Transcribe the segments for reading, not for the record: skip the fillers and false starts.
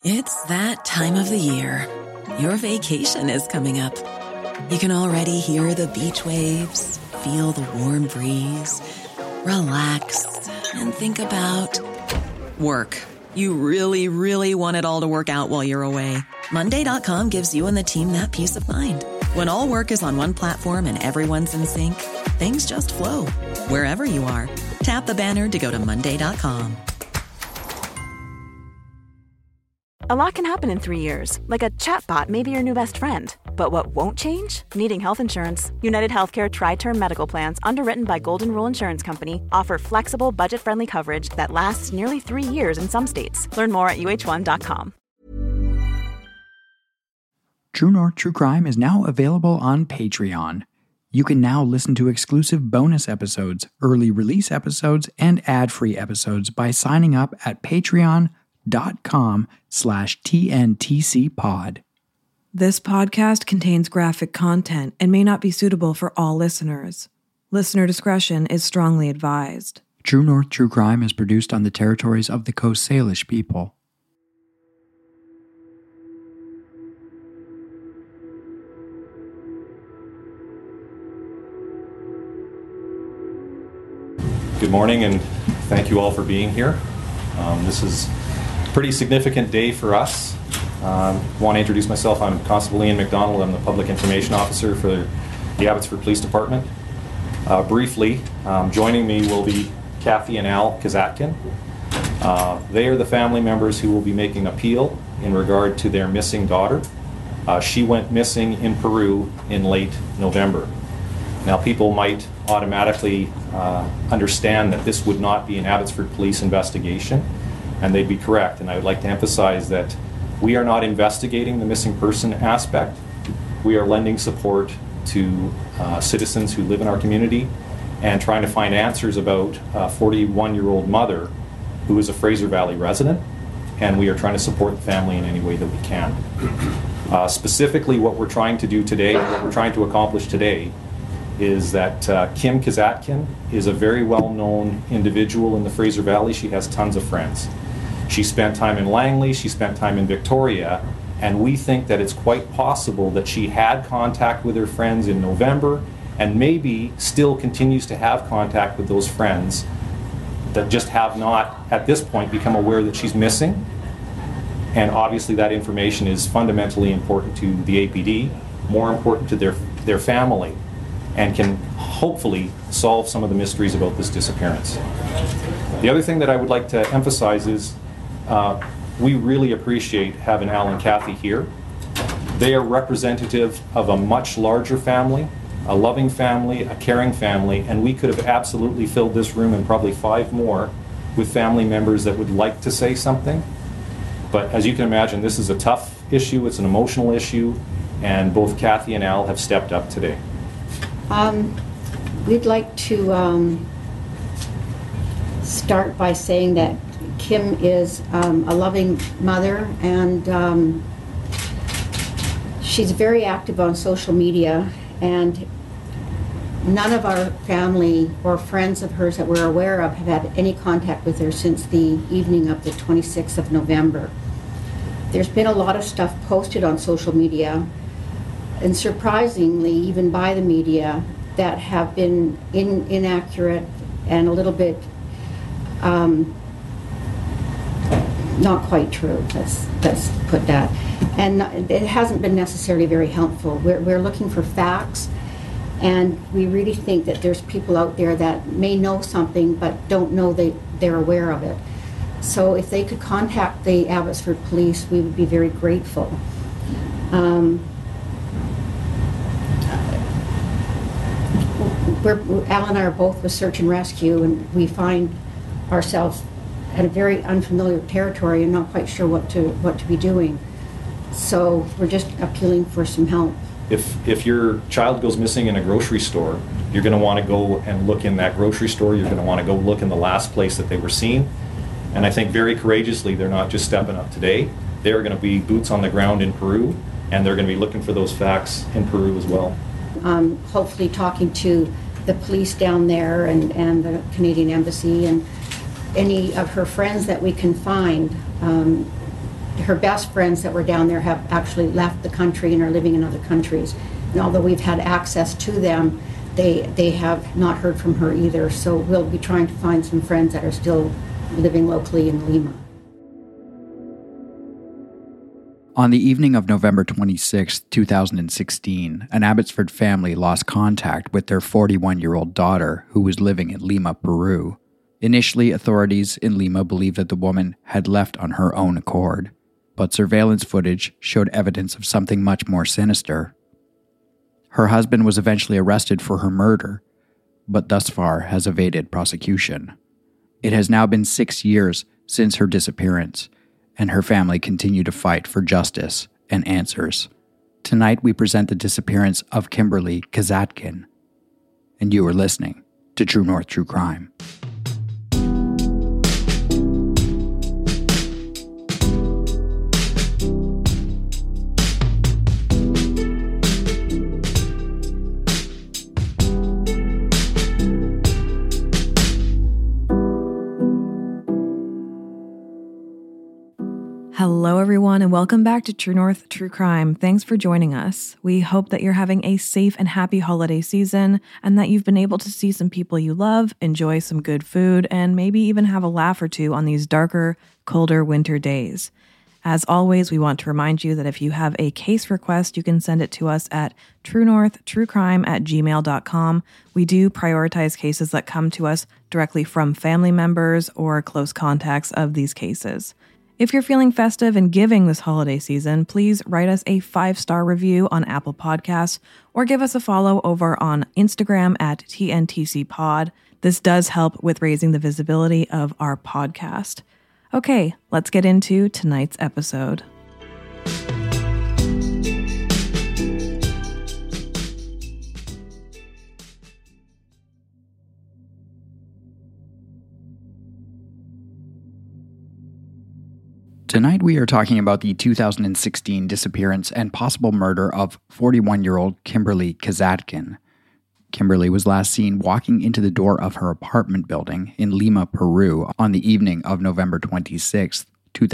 It's that time of the year. Your vacation is coming up. You can already hear the beach waves, feel the warm breeze, relax, and think about work. You really, really want it all to work out while you're away. Monday.com gives you and the team that peace of mind. When all work is on one platform and everyone's in sync, things just flow. Wherever you are, tap the banner to go to Monday.com. A lot can happen in 3 years, like a chatbot may be your new best friend. But what won't change? Needing health insurance. United Healthcare Tri-Term Medical Plans, underwritten by Golden Rule Insurance Company, offer flexible, budget-friendly coverage that lasts nearly 3 years in some states. Learn more at uh1.com. True North True Crime is now available on Patreon. You can now listen to exclusive bonus episodes, early release episodes, and ad-free episodes by signing up at patreon.com/TNTCpod. This podcast contains graphic content and may not be suitable for all listeners. Listener discretion is strongly advised. True North True Crime is produced on the territories of the Coast Salish people. Good morning, and thank you all for being here. This is a pretty significant day for us. I want to introduce myself. I'm Constable Ian McDonald. I'm the Public Information Officer for the Abbotsford Police Department. Briefly, joining me will be Kathy and Al Kazatkin. They are the family members who will be making appeal in regard to their missing daughter. She went missing in Peru in late November. Now, people might automatically understand that this would not be an Abbotsford Police investigation, and they'd be correct. And I would like to emphasize that we are not investigating the missing person aspect. We are lending support to citizens who live in our community and trying to find answers about a 41-year-old mother who is a Fraser Valley resident, and we are trying to support the family in any way that we can. Specifically, what we're trying to do today, what we're trying to accomplish today, is that Kim Kazatkin is a very well-known individual in the Fraser Valley. She has tons of friends. She spent time in Langley, she spent time in Victoria, and we think that it's quite possible that she had contact with her friends in November and maybe still continues to have contact with those friends that just have not, at this point, become aware that she's missing. And obviously that information is fundamentally important to the APD, more important to their family, and can hopefully solve some of the mysteries about this disappearance. The other thing that I would like to emphasize is we really appreciate having Al and Kathy here. They are representative of a much larger family, a loving family, a caring family, and we could have absolutely filled this room and probably 5 more with family members that would like to say something. But as you can imagine, this is a tough issue, it's an emotional issue, and both Kathy and Al have stepped up today. We'd like to start by saying that Kim is a loving mother, and she's very active on social media, and none of our family or friends of hers that we're aware of have had any contact with her since the evening of the 26th of November. There's been a lot of stuff posted on social media, and surprisingly, even by the media, that have been inaccurate and a little bit not quite true. Let's put that. And it hasn't been necessarily very helpful. We're looking for facts, and we really think that there's people out there that may know something but don't know they're aware of it. So if they could contact the Abbotsford Police, we would be very grateful. Al and I are both with search and rescue, and we find ourselves at a very unfamiliar territory and not quite sure what to be doing. So we're just appealing for some help. If your child goes missing in a grocery store, you're going to want to go and look in that grocery store. You're going to want to go look in the last place that they were seen. And I think very courageously, they're not just stepping up today. They're going to be boots on the ground in Peru, and they're going to be looking for those facts in Peru as well. Hopefully talking to the police down there and the Canadian Embassy and any of her friends that we can find. her best friends that were down there have actually left the country and are living in other countries. And although we've had access to them, they have not heard from her either. So we'll be trying to find some friends that are still living locally in Lima. On the evening of November 26, 2016, an Abbotsford family lost contact with their 41-year-old daughter who was living in Lima, Peru. Initially, authorities in Lima believed that the woman had left on her own accord, but surveillance footage showed evidence of something much more sinister. Her husband was eventually arrested for her murder, but thus far has evaded prosecution. It has now been 6 years since her disappearance, and her family continue to fight for justice and answers. Tonight we present the disappearance of Kimberly Kazatkin, and you are listening to True North True Crime. Hello, everyone, and welcome back to True North True Crime. Thanks for joining us. We hope that you're having a safe and happy holiday season and that you've been able to see some people you love, enjoy some good food, and maybe even have a laugh or two on these darker, colder winter days. As always, we want to remind you that if you have a case request, you can send it to us at truenorthtruecrime@gmail.com. We do prioritize cases that come to us directly from family members or close contacts of these cases. If you're feeling festive and giving this holiday season, please write us a 5-star review on Apple Podcasts or give us a follow over on Instagram at TNTCpod. This does help with raising the visibility of our podcast. Okay, let's get into tonight's episode. Tonight we are talking about the 2016 disappearance and possible murder of 41-year-old Kimberly Kazatkin. Kimberly was last seen walking into the door of her apartment building in Lima, Peru on the evening of November 26,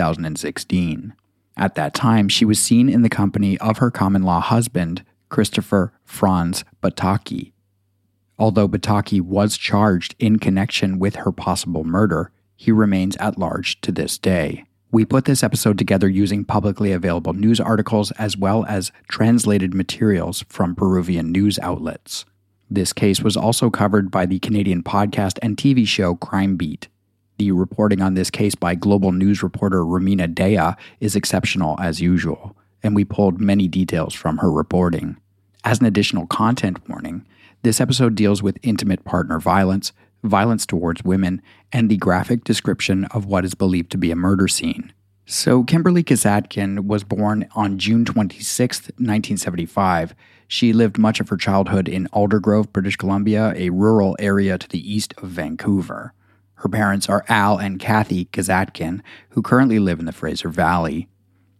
2016. At that time, she was seen in the company of her common-law husband, Christopher Franz Bataki. Although Bataki was charged in connection with her possible murder, he remains at large to this day. We put this episode together using publicly available news articles as well as translated materials from Peruvian news outlets. This case was also covered by the Canadian podcast and TV show Crime Beat. The reporting on this case by global news reporter Romina Dea is exceptional as usual, and we pulled many details from her reporting. As an additional content warning, this episode deals with intimate partner violence, violence towards women, and the graphic description of what is believed to be a murder scene. So Kimberly Kazatkin was born on June 26, 1975. She lived much of her childhood in Aldergrove, British Columbia, a rural area to the east of Vancouver. Her parents are Al and Kathy Kazatkin, who currently live in the Fraser Valley.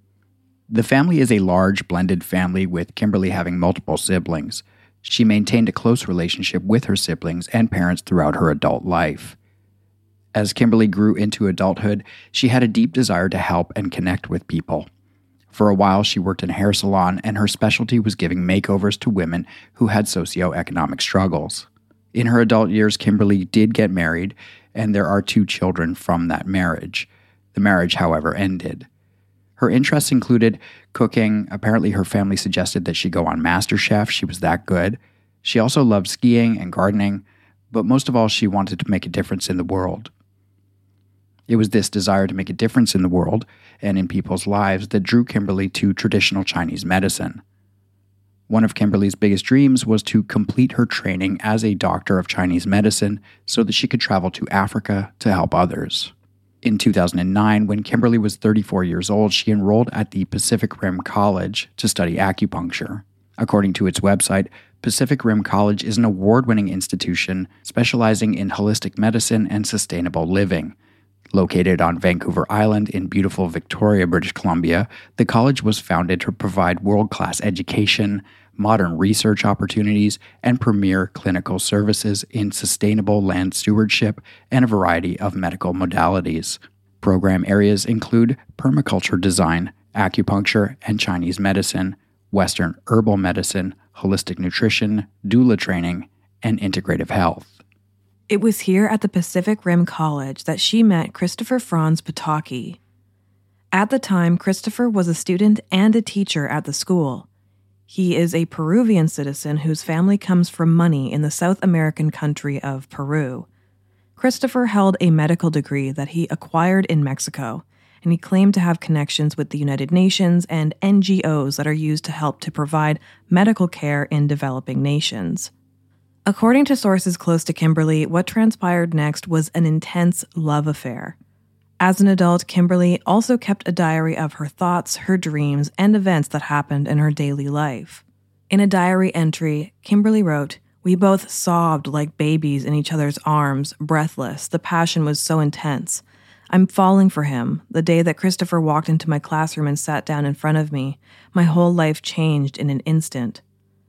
The family is a large blended family, with Kimberly having multiple siblings. She maintained a close relationship with her siblings and parents throughout her adult life. As Kimberly grew into adulthood, she had a deep desire to help and connect with people. For a while, she worked in a hair salon, and her specialty was giving makeovers to women who had socioeconomic struggles. In her adult years, Kimberly did get married, and there are 2 children from that marriage. The marriage, however, ended. Her interests included cooking. Apparently, her family suggested that she go on MasterChef. She was that good. She also loved skiing and gardening, but most of all, she wanted to make a difference in the world. It was this desire to make a difference in the world and in people's lives that drew Kimberly to traditional Chinese medicine. One of Kimberly's biggest dreams was to complete her training as a doctor of Chinese medicine so that she could travel to Africa to help others. In 2009, when Kimberly was 34 years old, she enrolled at the Pacific Rim College to study acupuncture. According to its website, Pacific Rim College is an award-winning institution specializing in holistic medicine and sustainable living. Located on Vancouver Island in beautiful Victoria, British Columbia, the college was founded to provide world-class education, modern research opportunities, and premier clinical services in sustainable land stewardship and a variety of medical modalities. Program areas include permaculture design, acupuncture and Chinese medicine, Western herbal medicine, holistic nutrition, doula training, and integrative health. It was here at the Pacific Rim College that she met Christopher Franz Pataki. At the time, Christopher was a student and a teacher at the school. He is a Peruvian citizen whose family comes from money in the South American country of Peru. Christopher held a medical degree that he acquired in Mexico, and he claimed to have connections with the United Nations and NGOs that are used to help to provide medical care in developing nations. According to sources close to Kimberly, what transpired next was an intense love affair. As an adult, Kimberly also kept a diary of her thoughts, her dreams, and events that happened in her daily life. In a diary entry, Kimberly wrote, "We both sobbed like babies in each other's arms, breathless. The passion was so intense. I'm falling for him. The day that Christopher walked into my classroom and sat down in front of me, my whole life changed in an instant."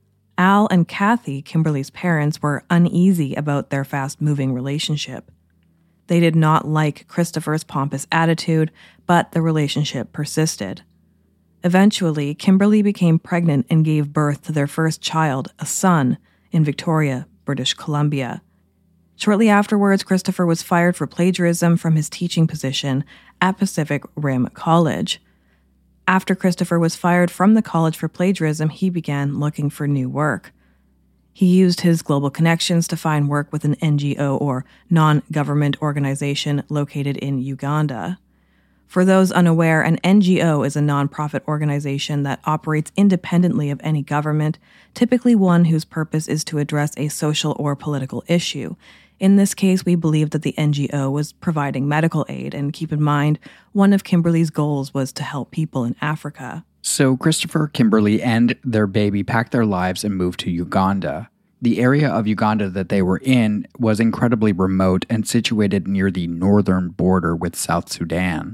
Al and Kathy, Kimberly's parents, were uneasy about their fast-moving relationship. They did not like Christopher's pompous attitude, but the relationship persisted. Eventually, Kimberly became pregnant and gave birth to their first child, a son, in Victoria, British Columbia. Shortly afterwards, Christopher was fired for plagiarism from his teaching position at Pacific Rim College. After Christopher was fired from the college for plagiarism, he began looking for new work. He used his global connections to find work with an NGO or non-government organization located in Uganda. For those unaware, an NGO is a nonprofit organization that operates independently of any government, typically one whose purpose is to address a social or political issue. In this case, we believe that the NGO was providing medical aid, and keep in mind, one of Kimberly's goals was to help people in Africa. So Christopher, Kimberly, and their baby packed their lives and moved to Uganda. The area of Uganda that they were in was incredibly remote and situated near the northern border with South Sudan.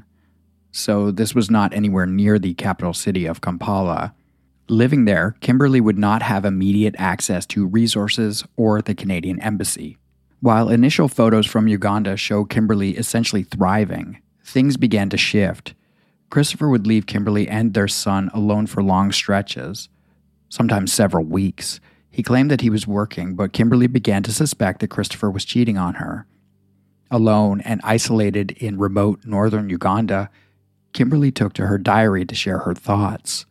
So this was not anywhere near the capital city of Kampala. Living there, Kimberly would not have immediate access to resources or the Canadian embassy. While initial photos from Uganda show Kimberly essentially thriving, things began to shift. Christopher would leave Kimberly and their son alone for long stretches, sometimes several weeks. He claimed that he was working, but Kimberly began to suspect that Christopher was cheating on her. Alone and isolated in remote northern Uganda, Kimberly took to her diary to share her thoughts.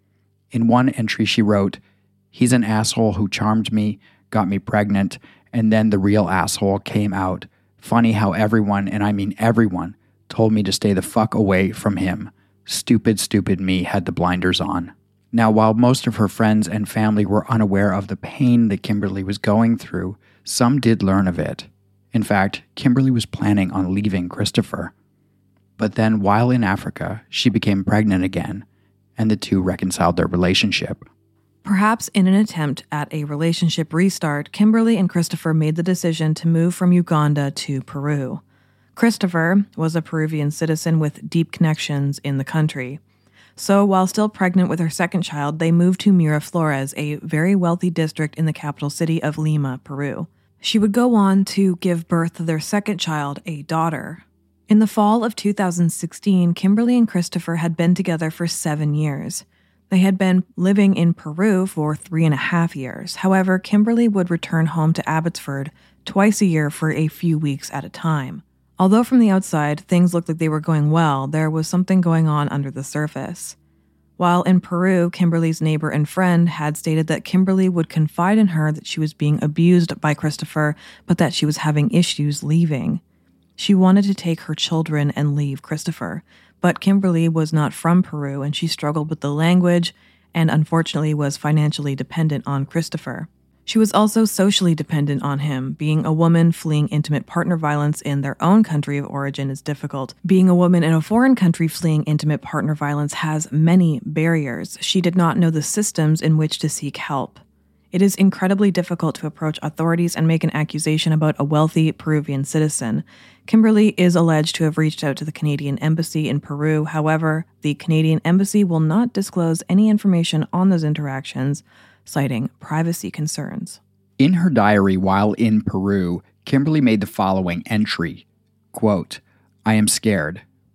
In one entry she wrote, "He's an asshole who charmed me, got me pregnant, and then the real asshole came out. Funny how everyone, and I mean everyone, told me to stay the fuck away from him. Stupid, stupid me had the blinders on." Now, while most of her friends and family were unaware of the pain that Kimberly was going through, some did learn of it. In fact, Kimberly was planning on leaving Christopher. But then, while in Africa, she became pregnant again, and the two reconciled their relationship. Perhaps in an attempt at a relationship restart, Kimberly and Christopher made the decision to move from Uganda to Peru. Christopher was a Peruvian citizen with deep connections in the country. So while still pregnant with her second child, they moved to Miraflores, a very wealthy district in the capital city of Lima, Peru. She would go on to give birth to their second child, a daughter. In the fall of 2016, Kimberly and Christopher had been together for 7 years. They had been living in Peru for 3.5 years. However, Kimberly would return home to Abbotsford twice a year for a few weeks at a time. Although from the outside, things looked like they were going well, there was something going on under the surface. While in Peru, Kimberly's neighbor and friend had stated that Kimberly would confide in her that she was being abused by Christopher, but that she was having issues leaving. She wanted to take her children and leave Christopher, but Kimberly was not from Peru and she struggled with the language and unfortunately was financially dependent on Christopher. She was also socially dependent on him. Being a woman fleeing intimate partner violence in their own country of origin is difficult. Being a woman in a foreign country fleeing intimate partner violence has many barriers. She did not know the systems in which to seek help. It is incredibly difficult to approach authorities and make an accusation about a wealthy Peruvian citizen. Kimberly is alleged to have reached out to the Canadian Embassy in Peru. However, the Canadian Embassy will not disclose any information on those interactions, citing privacy concerns. In her diary while in Peru, Kimberly made the following entry, quote, "I am scared.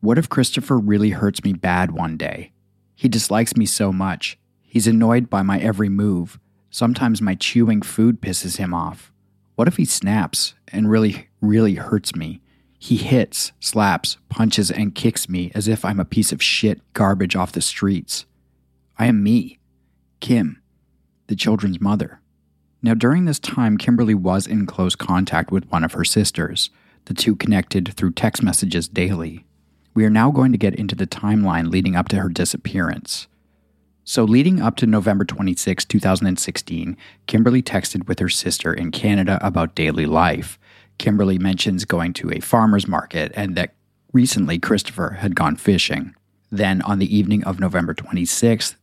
What if Christopher really hurts me bad one day? He dislikes me so much. He's annoyed by my every move. Sometimes my chewing food pisses him off. What if he snaps and really, really hurts me? He hits, slaps, punches, and kicks me as if I'm a piece of shit garbage off the streets. I am me, Kim, the children's mother. Now, during this time, Kimberly was in close contact with one of her sisters. The two connected through text messages daily. We are now going to get into the timeline leading up to her disappearance. So leading up to November 26, 2016, Kimberly texted with her sister in Canada about daily life. Kimberly mentions going to a farmer's market and that recently Christopher had gone fishing. Then on the evening of November 26,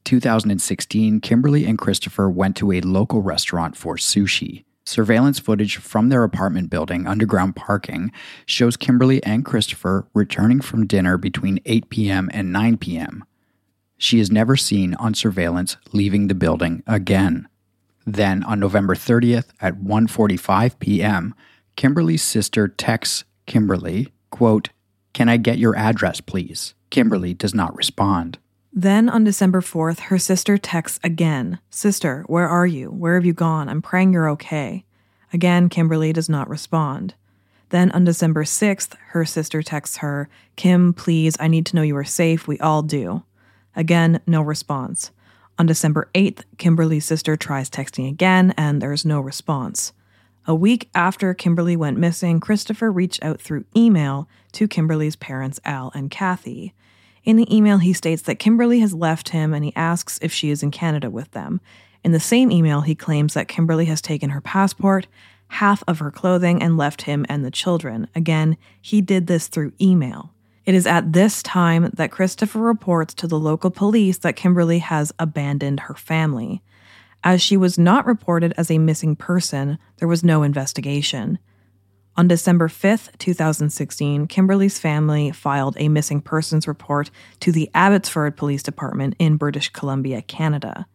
2016, Kimberly and Christopher went to a local restaurant for sushi. Surveillance footage from their apartment building underground parking shows Kimberly and Christopher returning from dinner between 8 p.m. and 9 p.m. She is never seen on surveillance leaving the building again. Then on November 30th at 1:45 p.m., Kimberly's sister texts Kimberly, quote, "Can I get your address, please?" Kimberly does not respond. Then on December 4th, her sister texts again. "Sister, where are you? Where have you gone? I'm praying you're okay." Again, Kimberly does not respond. Then on December 6th, her sister texts her, "Kim, please, I need to know you are safe. We all do." Again, no response. On December 8th, Kimberly's sister tries texting again, and there's no response. A week after Kimberly went missing, Christopher reached out through email to Kimberly's parents, Al and Kathy. In the email, he states that Kimberly has left him and he asks if she is in Canada with them. In the same email, he claims that Kimberly has taken her passport, half of her clothing, and left him and the children. Again, he did this through email. It is at this time that Christopher reports to the local police that Kimberly has abandoned her family. As she was not reported as a missing person, there was no investigation. On December 5th, 2016, Kimberly's family filed a missing persons report to the Abbotsford Police Department in British Columbia, Canada.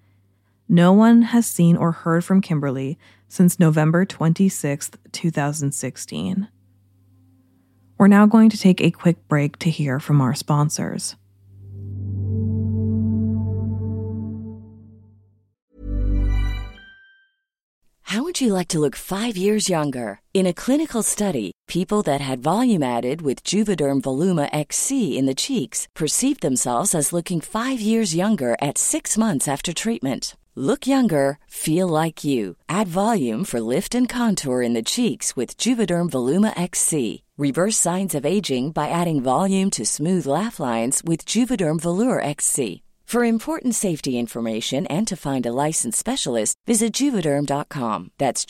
No one has seen or heard from Kimberly since November 26th, 2016. We're now going to take a quick break to hear from our sponsors. How would you like to look 5 years younger? In a clinical study, people that had volume added with Juvederm Voluma XC in the cheeks perceived themselves as looking 5 years younger at 6 months after treatment. Look younger, feel like you. Add volume for lift and contour in the cheeks with Juvederm Voluma XC. Reverse signs of aging by adding volume to smooth laugh lines with Juvederm Volure XC. For important safety information and to find a licensed specialist, visit Juvederm.com. That's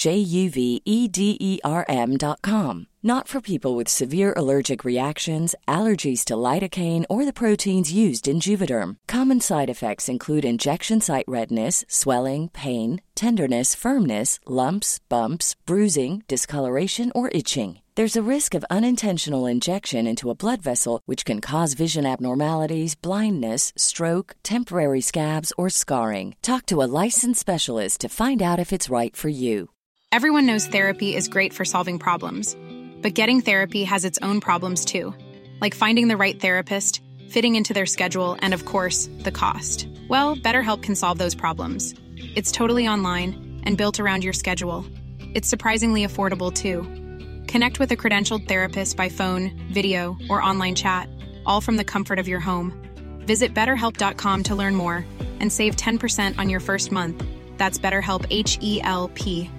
JUVEDERM.com. Not for people with severe allergic reactions, allergies to lidocaine, or the proteins used in Juvederm. Common side effects include injection site redness, swelling, pain, tenderness, firmness, lumps, bumps, bruising, discoloration, or itching. There's a risk of unintentional injection into a blood vessel, which can cause vision abnormalities, blindness, stroke, temporary scabs, or scarring. Talk to a licensed specialist to find out if it's right for you. Everyone knows therapy is great for solving problems, but getting therapy has its own problems too, like finding the right therapist, fitting into their schedule, and of course, the cost. Well, BetterHelp can solve those problems. It's totally online and built around your schedule. It's surprisingly affordable too. Connect with a credentialed therapist by phone, video, or online chat, all from the comfort of your home. Visit BetterHelp.com to learn more and save 10% on your first month. That's BetterHelp, H-E-L-P.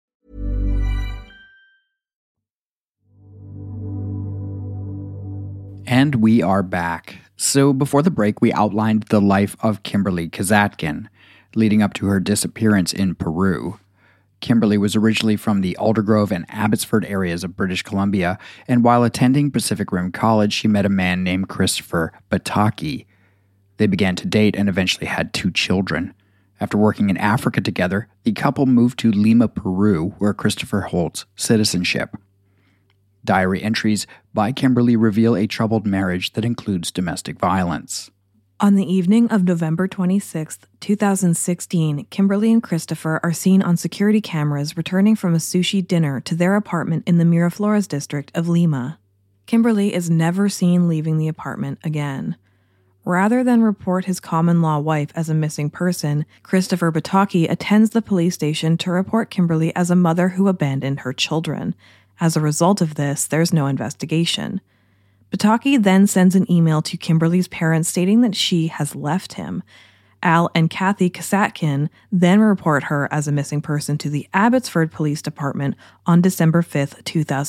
And we are back. So before the break, we outlined the life of Kimberly Kazatkin, leading up to her disappearance in Peru. Kimberly was originally from the Aldergrove and Abbotsford areas of British Columbia, and while attending Pacific Rim College, she met a man named Christopher Bataki. They began to date and eventually had 2 children. After working in Africa together, the couple moved to Lima, Peru, where Christopher holds citizenship. Diary entries by Kimberly reveal a troubled marriage that includes domestic violence. On the evening of November 26, 2016, Kimberly and Christopher are seen on security cameras returning from a sushi dinner to their apartment in the Miraflores district of Lima. Kimberly is never seen leaving the apartment again. Rather than report his common-law wife as a missing person, Christopher Pataki attends the police station to report Kimberly as a mother who abandoned her children. As a result of this, there's no investigation. Pataki then sends an email to Kimberly's parents stating that she has left him. Al and Kathy Kasatkin then report her as a missing person to the Abbotsford Police Department on December 5th,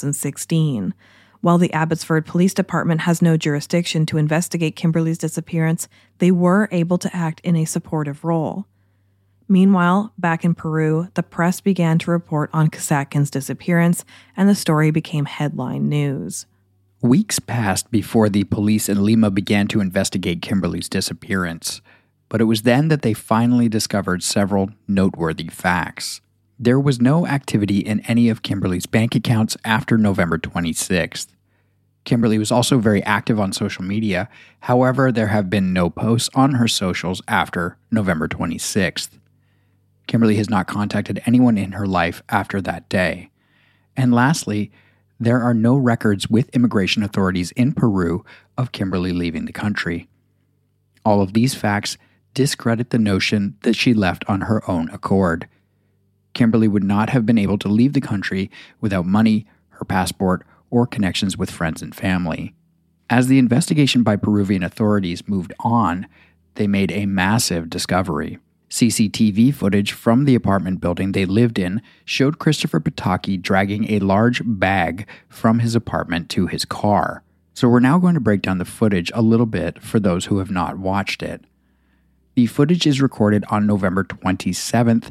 2016. While the Abbotsford Police Department has no jurisdiction to investigate Kimberly's disappearance, they were able to act in a supportive role. Meanwhile, back in Peru, the press began to report on Kasatkin's disappearance, and the story became headline news. Weeks passed before the police in Lima began to investigate Kimberly's disappearance, but it was then that they finally discovered several noteworthy facts. There was no activity in any of Kimberly's bank accounts after November 26th. Kimberly was also very active on social media. However, there have been no posts on her socials after November 26th. Kimberly has not contacted anyone in her life after that day. And lastly, there are no records with immigration authorities in Peru of Kimberly leaving the country. All of these facts discredit the notion that she left on her own accord. Kimberly would not have been able to leave the country without money, her passport, or connections with friends and family. As the investigation by Peruvian authorities moved on, they made a massive discovery. CCTV footage from the apartment building they lived in showed Christopher Pataki dragging a large bag from his apartment to his car. So we're now going to break down the footage a little bit for those who have not watched it. The footage is recorded on November 27th,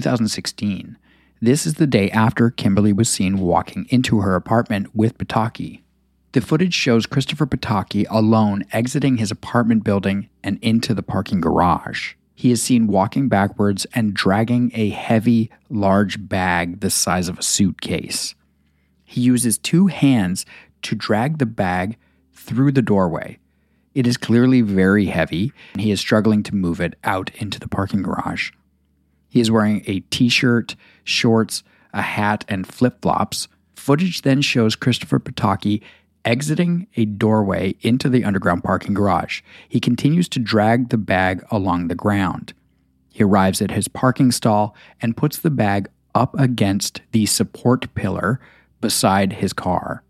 2016. This is the day after Kimberly was seen walking into her apartment with Pataki. The footage shows Christopher Pataki alone exiting his apartment building and into the parking garage. He is seen walking backwards and dragging a heavy, large bag the size of a suitcase. He uses two hands to drag the bag through the doorway. It is clearly very heavy, and he is struggling to move it out into the parking garage. He is wearing a t-shirt, shorts, a hat, and flip-flops. Footage then shows Christopher Pataki exiting a doorway into the underground parking garage. He continues to drag the bag along the ground. He arrives at his parking stall and puts the bag up against the support pillar beside his car.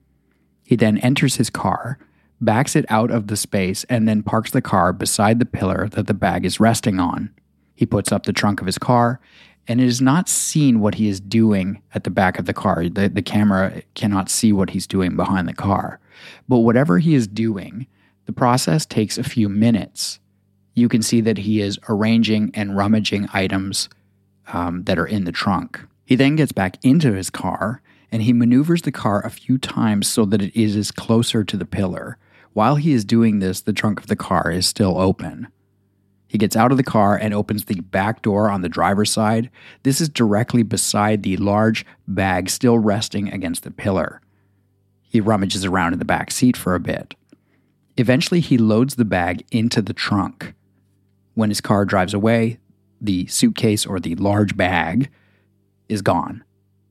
He then enters his car, backs it out of the space, and then parks the car beside the pillar that the bag is resting on. He puts up the trunk of his car, and it is not seen what he is doing at the back of the car. The camera cannot see what he's doing behind the car. But whatever he is doing, the process takes a few minutes. You can see that he is arranging and rummaging items that are in the trunk. He then gets back into his car, and he maneuvers the car a few times so that it is closer to the pillar. While he is doing this, the trunk of the car is still open. He gets out of the car and opens the back door on the driver's side. This is directly beside the large bag still resting against the pillar. He rummages around in the back seat for a bit. Eventually, he loads the bag into the trunk. When his car drives away, the suitcase or the large bag is gone.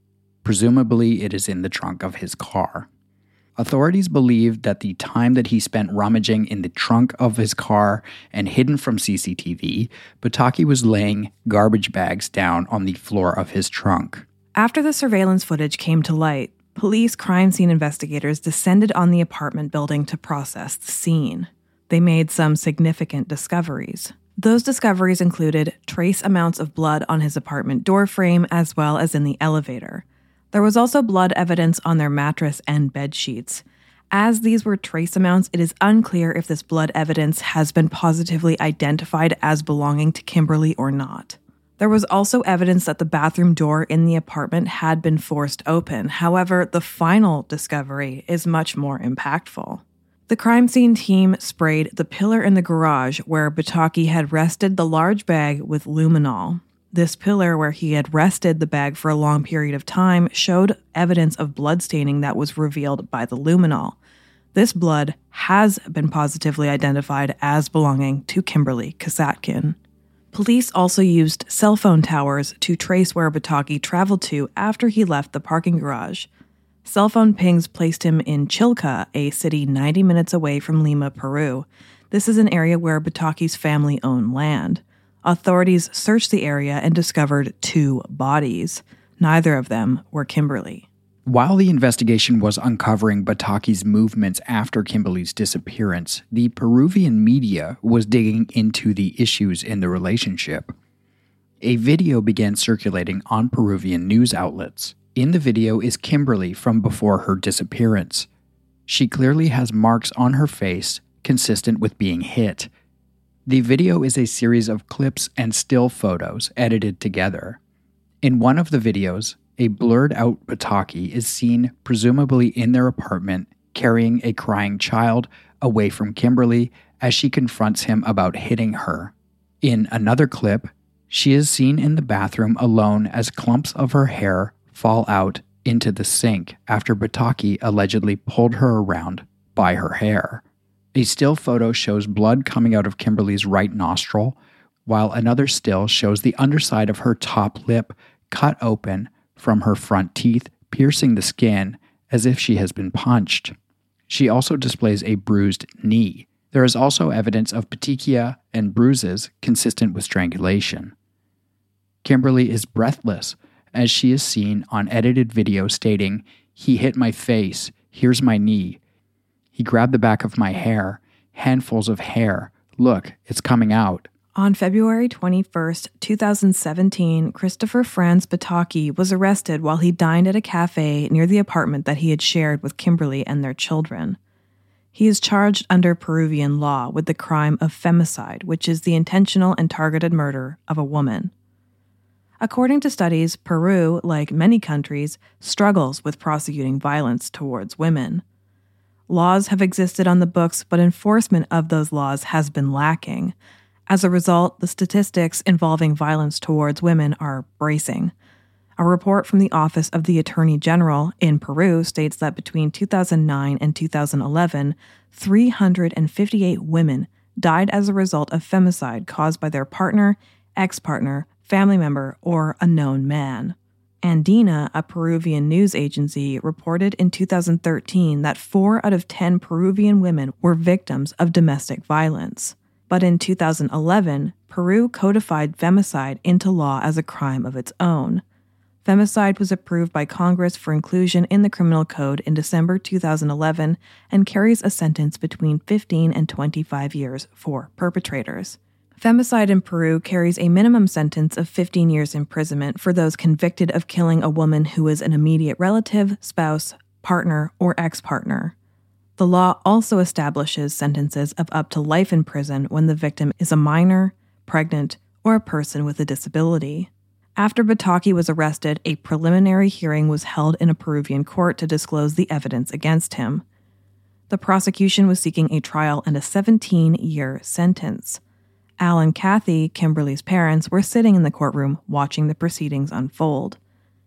Presumably, it is in the trunk of his car. Authorities believe that the time that he spent rummaging in the trunk of his car and hidden from CCTV, Pataki was laying garbage bags down on the floor of his trunk. After the surveillance footage came to light, police crime scene investigators descended on the apartment building to process the scene. They made some significant discoveries. Those discoveries included trace amounts of blood on his apartment doorframe as well as in the elevator. There was also blood evidence on their mattress and bed sheets. As these were trace amounts, it is unclear if this blood evidence has been positively identified as belonging to Kimberly or not. There was also evidence that the bathroom door in the apartment had been forced open. However, the final discovery is much more impactful. The crime scene team sprayed the pillar in the garage where Pataki had rested the large bag with luminol. This pillar, where he had rested the bag for a long period of time, showed evidence of blood staining that was revealed by the luminol. This blood has been positively identified as belonging to Kimberly Kasatkin. Police also used cell phone towers to trace where Pataki traveled to after he left the parking garage. Cell phone pings placed him in Chilca, a city 90 minutes away from Lima, Peru. This is an area where Bataki's family owned land. Authorities searched the area and discovered 2 bodies. Neither of them were Kimberly. While the investigation was uncovering Bataki's movements after Kimberly's disappearance, the Peruvian media was digging into the issues in the relationship. A video began circulating on Peruvian news outlets. In the video is Kimberly from before her disappearance. She clearly has marks on her face consistent with being hit. The video is a series of clips and still photos edited together. In one of the videos, a blurred-out Bataki is seen presumably in their apartment carrying a crying child away from Kimberly as she confronts him about hitting her. In another clip, she is seen in the bathroom alone as clumps of her hair fall out into the sink after Bataki allegedly pulled her around by her hair. A still photo shows blood coming out of Kimberly's right nostril, while another still shows the underside of her top lip cut open from her front teeth, piercing the skin as if she has been punched. She also displays a bruised knee. There is also evidence of petechia and bruises consistent with strangulation. Kimberly is breathless as she is seen on edited video stating, "He hit my face, here's my knee. He grabbed the back of my hair, handfuls of hair. Look, it's coming out." On February 21st, 2017, Christopher Franz Bataki was arrested while he dined at a cafe near the apartment that he had shared with Kimberly and their children. He is charged under Peruvian law with the crime of femicide, which is the intentional and targeted murder of a woman. According to studies, Peru, like many countries, struggles with prosecuting violence towards women. Laws have existed on the books, but enforcement of those laws has been lacking. As a result, the statistics involving violence towards women are bracing. A report from the Office of the Attorney General in Peru states that between 2009 and 2011, 358 women died as a result of femicide caused by their partner, ex-partner, family member, or a known man. Andina, a Peruvian news agency, reported in 2013 that 4 out of 10 Peruvian women were victims of domestic violence. But in 2011, Peru codified femicide into law as a crime of its own. Femicide was approved by Congress for inclusion in the criminal code in December 2011 and carries a sentence between 15 and 25 years for perpetrators. Femicide in Peru carries a minimum sentence of 15 years imprisonment for those convicted of killing a woman who is an immediate relative, spouse, partner, or ex-partner. The law also establishes sentences of up to life in prison when the victim is a minor, pregnant, or a person with a disability. After Bataki was arrested, a preliminary hearing was held in a Peruvian court to disclose the evidence against him. The prosecution was seeking a trial and a 17-year sentence. Al and Kathy, Kimberly's parents, were sitting in the courtroom watching the proceedings unfold.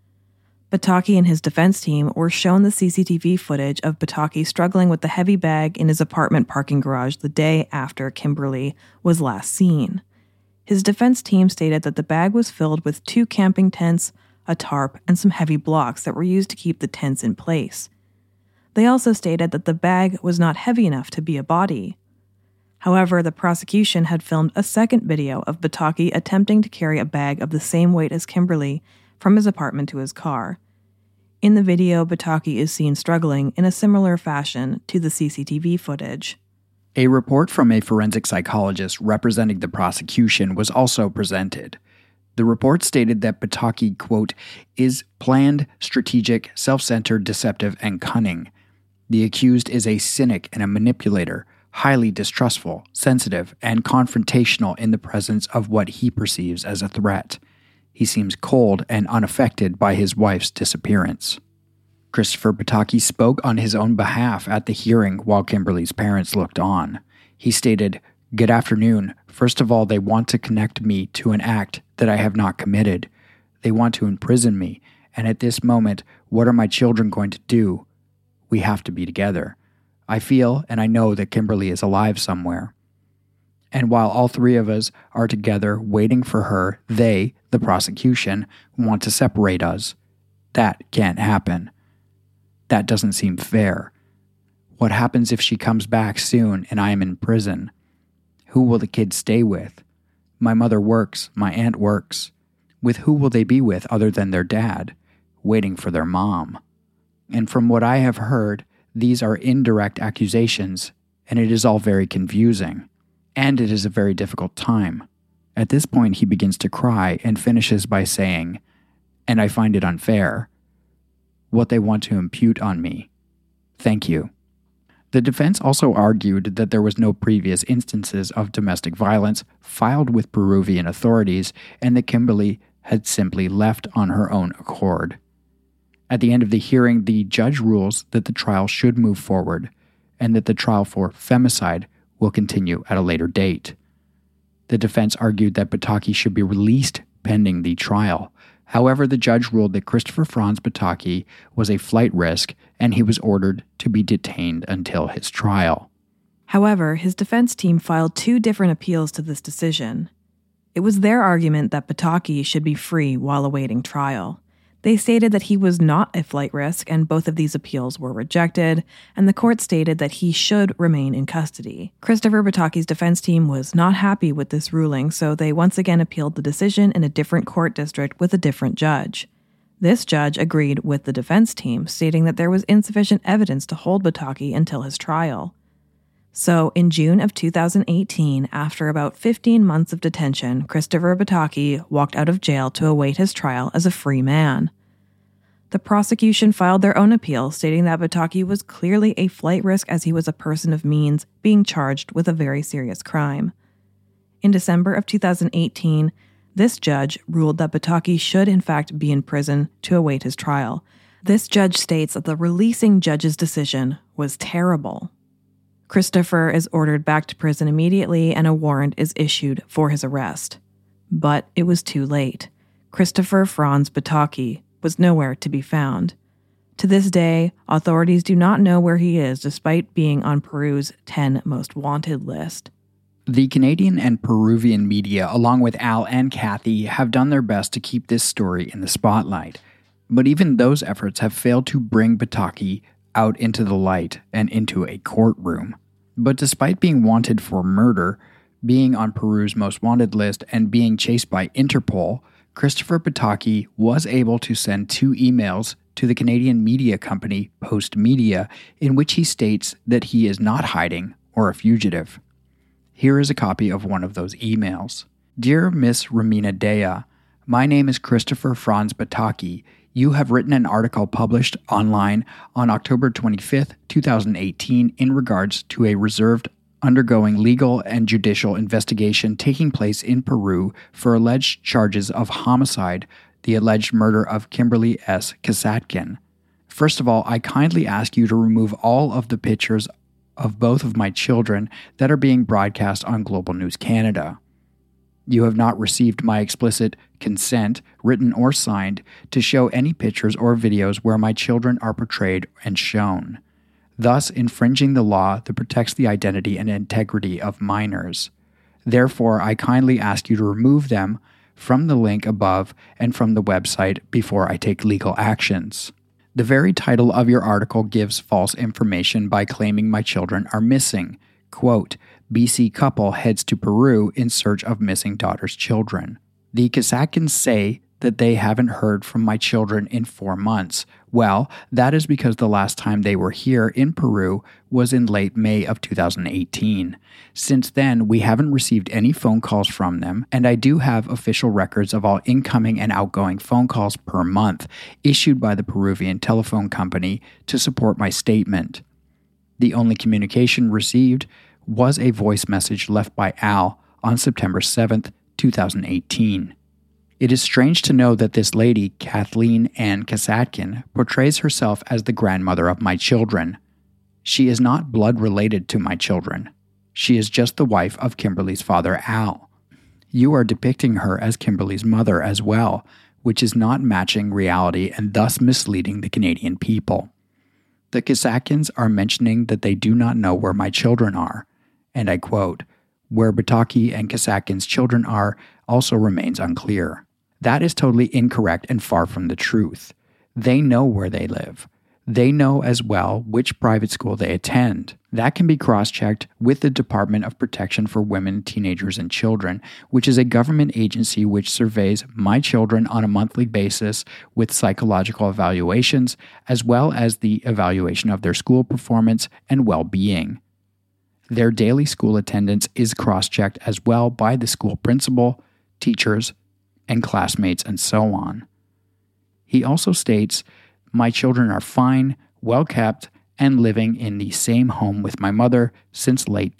Bataki and his defense team were shown the CCTV footage of Bataki struggling with the heavy bag in his apartment parking garage the day after Kimberly was last seen. His defense team stated that the bag was filled with 2 camping tents, a tarp, and some heavy blocks that were used to keep the tents in place. They also stated that the bag was not heavy enough to be a body. However, the prosecution had filmed a second video of Bataki attempting to carry a bag of the same weight as Kimberly from his apartment to his car. In the video, Bataki is seen struggling in a similar fashion to the CCTV footage. A report from a forensic psychologist representing the prosecution was also presented. The report stated that Bataki, quote, is planned, strategic, self-centered, deceptive, and cunning. The accused is a cynic and a manipulator, highly distrustful, sensitive, and confrontational in the presence of what he perceives as a threat. He seems cold and unaffected by his wife's disappearance. Christopher Bataki spoke on his own behalf at the hearing while Kimberly's parents looked on. He stated, "Good afternoon. First of all, they want to connect me to an act that I have not committed. They want to imprison me, and at this moment, what are my children going to do? We have to be together. I feel and I know that Kimberly is alive somewhere. And while all 3 of us are together waiting for her, they, the prosecution, want to separate us. That can't happen. That doesn't seem fair. What happens if she comes back soon and I am in prison? Who will the kids stay with? My mother works, my aunt works. With who will they be with other than their dad, waiting for their mom? And from what I have heard, these are indirect accusations, and it is all very confusing. And it is a very difficult time. At this point, he begins to cry and finishes by saying, "And I find it unfair. What they want to impute on me. Thank you." The defense also argued that there was no previous instances of domestic violence filed with Peruvian authorities and that Kimberly had simply left on her own accord. At the end of the hearing, the judge rules that the trial should move forward and that the trial for femicide will continue at a later date. The defense argued that Bataki should be released pending the trial. However, the judge ruled that Christopher Franz Bataki was a flight risk and he was ordered to be detained until his trial. However, his defense team filed 2 different appeals to this decision. It was their argument that Bataki should be free while awaiting trial. They stated that he was not a flight risk, and both of these appeals were rejected, and the court stated that he should remain in custody. Christopher Bataki's defense team was not happy with this ruling, so they once again appealed the decision in a different court district with a different judge. This judge agreed with the defense team, stating that there was insufficient evidence to hold Bataki until his trial. So, in June of 2018, after about 15 months of detention, Christopher Bataki walked out of jail to await his trial as a free man. The prosecution filed their own appeal, stating that Bataki was clearly a flight risk as he was a person of means being charged with a very serious crime. In December of 2018, this judge ruled that Bataki should in fact be in prison to await his trial. This judge states that the releasing judge's decision was terrible. Christopher is ordered back to prison immediately and a warrant is issued for his arrest. But it was too late. Christopher Franz Bataki was nowhere to be found. To this day, authorities do not know where he is despite being on Peru's 10 most wanted list. The Canadian and Peruvian media, along with Al and Kathy, have done their best to keep this story in the spotlight. But even those efforts have failed to bring Bataki out into the light and into a courtroom. But despite being wanted for murder, being on Peru's most wanted list, and being chased by Interpol, Christopher Bataki was able to send 2 emails to the Canadian media company Post Media in which he states that he is not hiding or a fugitive. Here is a copy of one of those emails. "Dear Miss Romina Dea, my name is Christopher Franz Bataki. You have written an article published online on October 25th, 2018 in regards to a reserved undergoing legal and judicial investigation taking place in Peru for alleged charges of homicide, the alleged murder of Kimberly S. Kasatkin. First of all, I kindly ask you to remove all of the pictures of both of my children that are being broadcast on Global News Canada. You have not received my explicit consent, written or signed, to show any pictures or videos where my children are portrayed and shown, thus infringing the law that protects the identity and integrity of minors. Therefore, I kindly ask you to remove them from the link above and from the website before I take legal actions. The very title of your article gives false information by claiming my children are missing. Quote, BC couple heads to Peru in search of missing daughter's children. The Kasatkins say that they haven't heard from my children in 4 months. Well, that is because the last time they were here in Peru was in late May of 2018. Since then, we haven't received any phone calls from them, and I do have official records of all incoming and outgoing phone calls per month issued by the Peruvian telephone company to support my statement. The only communication received was a voice message left by Al on September 7th, 2018. It is strange to know that this lady, Kathleen Ann Kasatkin, portrays herself as the grandmother of my children. She is not blood related to my children. She is just the wife of Kimberly's father, Al. You are depicting her as Kimberly's mother as well, which is not matching reality and thus misleading the Canadian people. The Kasatkins are mentioning that they do not know where my children are, and I quote, where Bataki and Kasatkin's children are also remains unclear. That is totally incorrect and far from the truth. They know where they live. They know as well which private school they attend. That can be cross-checked with the Department of Protection for Women, Teenagers, and Children, which is a government agency which surveys my children on a monthly basis with psychological evaluations, as well as the evaluation of their school performance and well-being. Their daily school attendance is cross-checked as well by the school principal, teachers, and classmates, and so on. He also states, "My children are fine, well-kept, and living in the same home with my mother since late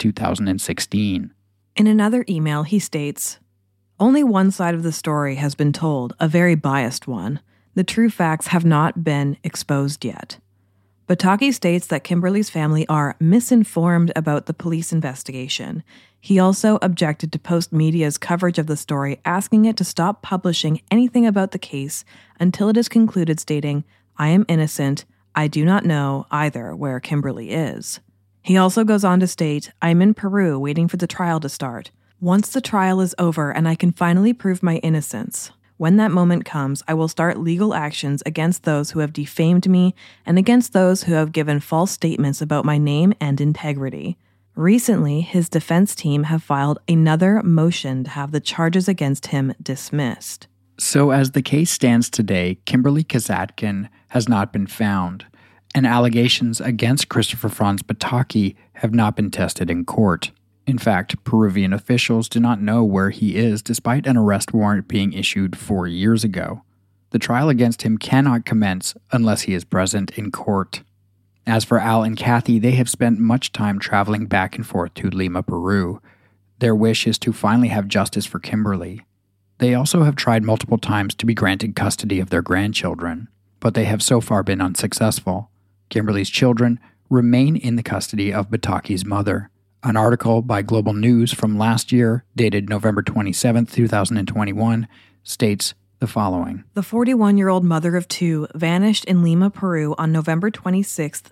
2016. In another email, he states, "Only one side of the story has been told, a very biased one. The true facts have not been exposed yet." Bataki states that Kimberly's family are misinformed about the police investigation. He also objected to Post Media's coverage of the story, asking it to stop publishing anything about the case until it is concluded, stating, "I am innocent. I do not know either where Kimberly is." He also goes on to state, "I'm in Peru waiting for the trial to start. Once the trial is over and I can finally prove my innocence, when that moment comes, I will start legal actions against those who have defamed me and against those who have given false statements about my name and integrity." Recently, his defense team have filed another motion to have the charges against him dismissed. So as the case stands today, Kimberly Kazatkin has not been found, and allegations against Christopher Franz Bataki have not been tested in court. In fact, Peruvian officials do not know where he is despite an arrest warrant being issued 4 years ago. The trial against him cannot commence unless he is present in court. As for Al and Kathy, they have spent much time traveling back and forth to Lima, Peru. Their wish is to finally have justice for Kimberly. They also have tried multiple times to be granted custody of their grandchildren, but they have so far been unsuccessful. Kimberly's children remain in the custody of Bataki's mother. An article by Global News from last year, dated November 27, 2021, states the following. The 41-year-old mother of two vanished in Lima, Peru on November 26,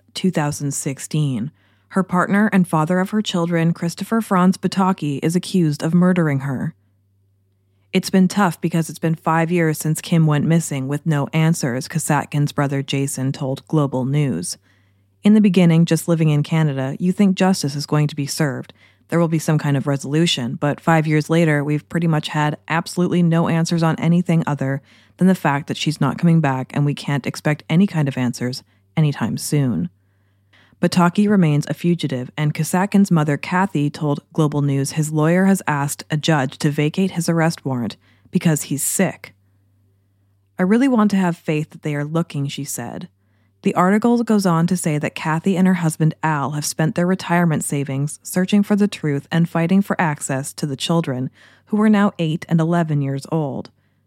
2016. Her partner and father of her children, Christopher Franz Bataki, is accused of murdering her. "It's been tough because it's been 5 years since Kim went missing with no answers," Kazatkin's brother Jason told Global News. "In the beginning, just living in Canada, you think justice is going to be served. There will be some kind of resolution, but 5 years later, we've pretty much had absolutely no answers on anything other than the fact that she's not coming back, and we can't expect any kind of answers anytime soon." Bataki remains a fugitive, and Kazatkin's mother, Kathy, told Global News his lawyer has asked a judge to vacate his arrest warrant because he's sick. "I really want to have faith that they are looking," she said. The article goes on to say that Kathy and her husband Al have spent their retirement savings searching for the truth and fighting for access to the children, who are now 8 and 11 years old.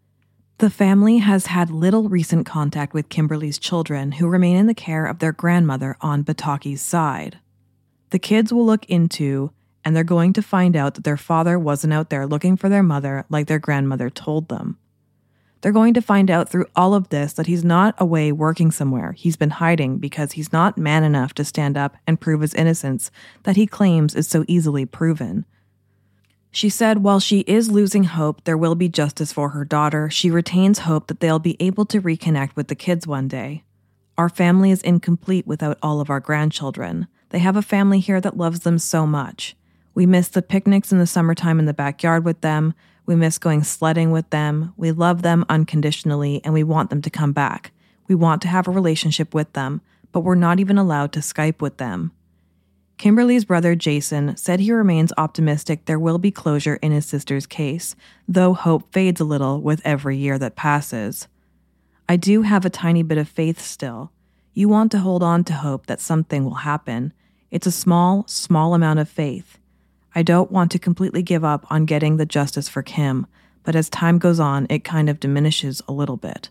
The family has had little recent contact with Kimberly's children, who remain in the care of their grandmother on Bataki's side. The kids will look into, and they're going to find out that their father wasn't out there looking for their mother like their grandmother told them. They're going to find out through all of this that he's not away working somewhere. He's been hiding because he's not man enough to stand up and prove his innocence that he claims is so easily proven. She said while she is losing hope there will be justice for her daughter, she retains hope that they'll be able to reconnect with the kids one day. "Our family is incomplete without all of our grandchildren. They have a family here that loves them so much. We miss the picnics in the summertime in the backyard with them. We miss going sledding with them. We love them unconditionally, and we want them to come back. We want to have a relationship with them, but we're not even allowed to Skype with them." Kimberly's brother Jason said he remains optimistic there will be closure in his sister's case, though hope fades a little with every year that passes. "I do have a tiny bit of faith still. You want to hold on to hope that something will happen. It's a small amount of faith. I don't want to completely give up on getting the justice for Kim, but as time goes on, it kind of diminishes a little bit."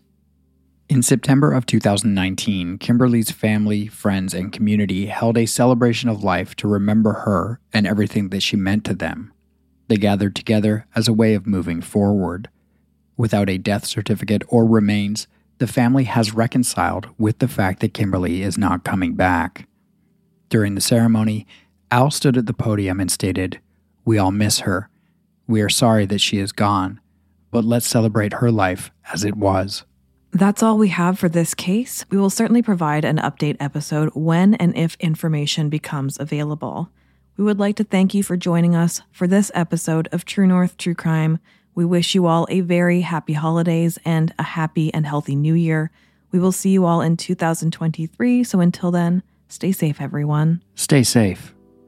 In September of 2019, Kimberly's family, friends, and community held a celebration of life to remember her and everything that she meant to them. They gathered together as a way of moving forward. Without a death certificate or remains, the family has reconciled with the fact that Kimberly is not coming back. During the ceremony, Al stood at the podium and stated, "We all miss her. We are sorry that she is gone, but let's celebrate her life as it was." That's all we have for this case. We will certainly provide an update episode when and if information becomes available. We would like to thank you for joining us for this episode of True North True Crime. We wish you all a very happy holidays and a happy and healthy new year. We will see you all in 2023, so until then, stay safe, everyone. Stay safe.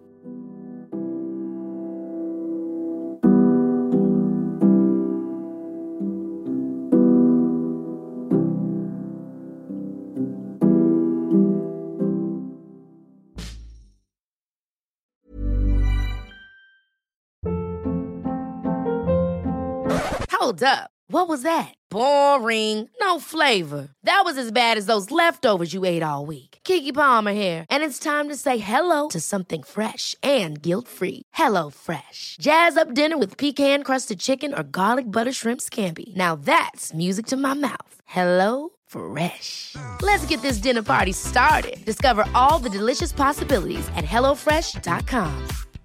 Hold up. What was that? Boring. No flavor. That was as bad as those leftovers you ate all week. Keke Palmer here, and it's time to say hello to something fresh and guilt-free. HelloFresh. Jazz up dinner with pecan-crusted chicken or garlic butter shrimp scampi. Now that's music to my mouth. HelloFresh. Let's get this dinner party started. Discover all the delicious possibilities at HelloFresh.com.